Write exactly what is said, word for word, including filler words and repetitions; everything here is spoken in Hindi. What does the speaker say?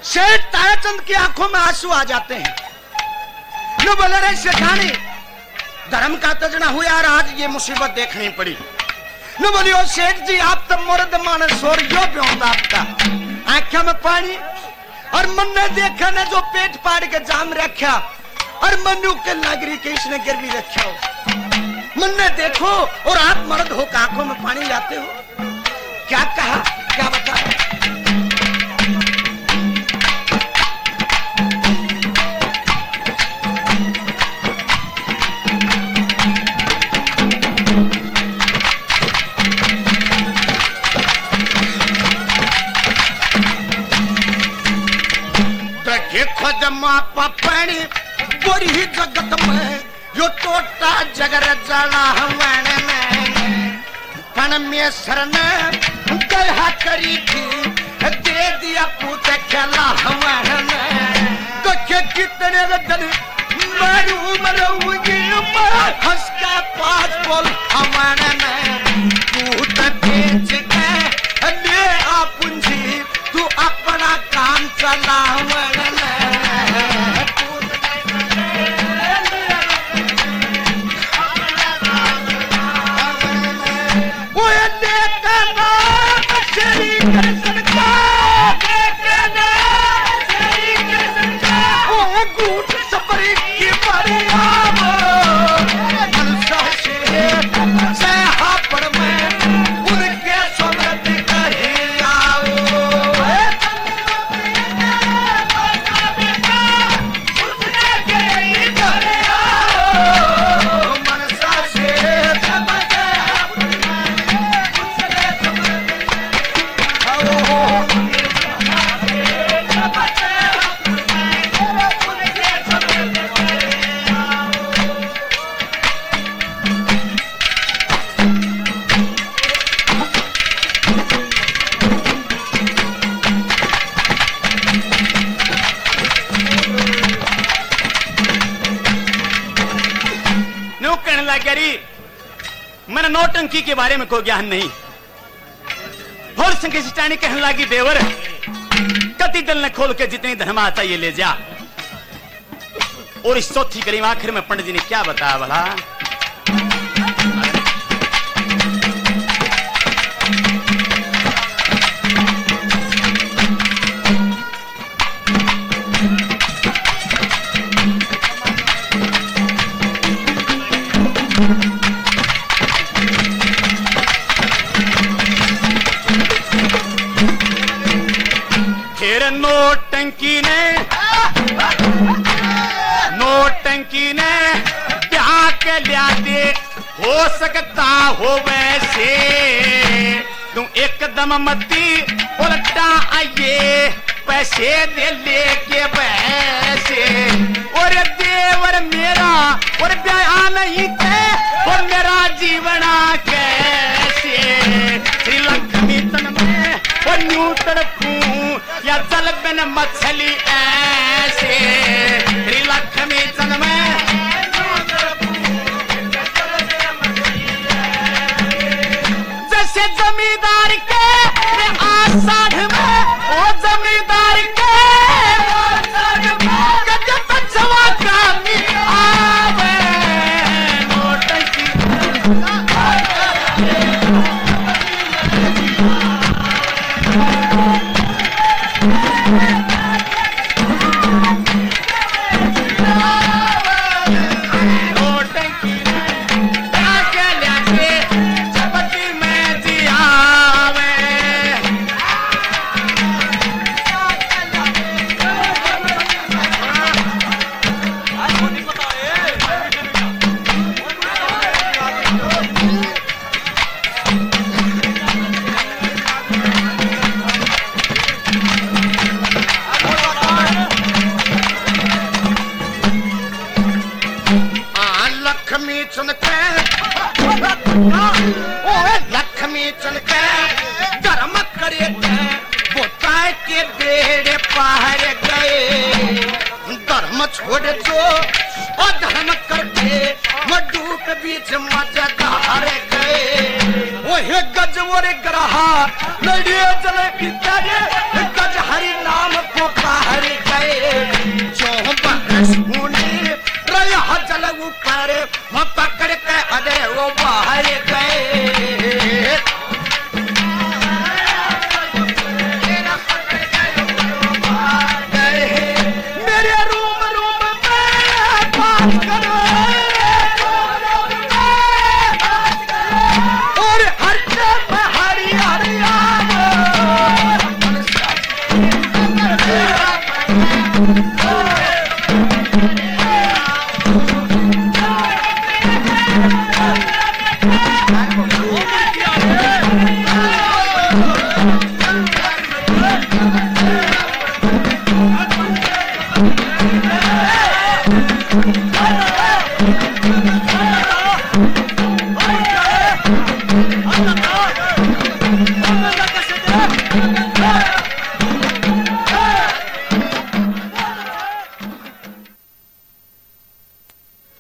सेठ तायाचंद की आंखों में आंसू आ जाते हैं। नो बोले रे सेठानी, धर्म का तजना हुआ यार, आज ये मुसीबत देखनी पड़ी। नो बोलियो सेठ जी, आप तो मर्द मानस और यो ब्योंदा आपका आंखों में पानी, और मन ने देखा ने जो पेट पाड़ के जाम रखा, और मनु के नागरी के इसने गिरवी रखा हो। मन ने देखो और आप मर्द हो, आंखों में पानी लाते हो। क्या कहा, क्या बताया? खुद मापा पानी बुरी जगत में यो टोटा जगर जला हवाने में पन में सरने दया करी थी, दे दिया पूत खेला हवाने में। तो के कितने रदन मारू मरूंगी मैं, हंस का पांच बोल हवाने में। पूत बेच के ले आ पूंजी, तू अपना काम चला हवाने में। मैंने नौटंकी के बारे में कोई ज्ञान नहीं। और संकेष्टानी कहने लगी, देवर कति दल ने खोल के जितनी धर्म आता ये ले जा। और इस चौथी करीब आखिर में पंडित जी ने क्या बताया भला? नौटंकी ने नौटंकी ने ब्याह के लिया दे, हो सकता हो वैसे तुम एकदम मती उल्टा आइए, पैसे दे लेके वैसे। और देवर मेरा और ब्याह नहीं थे, और मेरा जीवना कैसे। श्री लक्ष्मी तन में और न्यू तड़पू या जल बिन मछली ऐसे। श्री लक्ष्मी तन में जैसे जमींदार के आषाढ़ में, ओ जमींदार के बचवा कामी आवे। नौटंकी लक्ष्मी चंद के लक्ष्मी चंद के धर्म करे बोता के बेड़े पार गए। धर्म छोड़ जो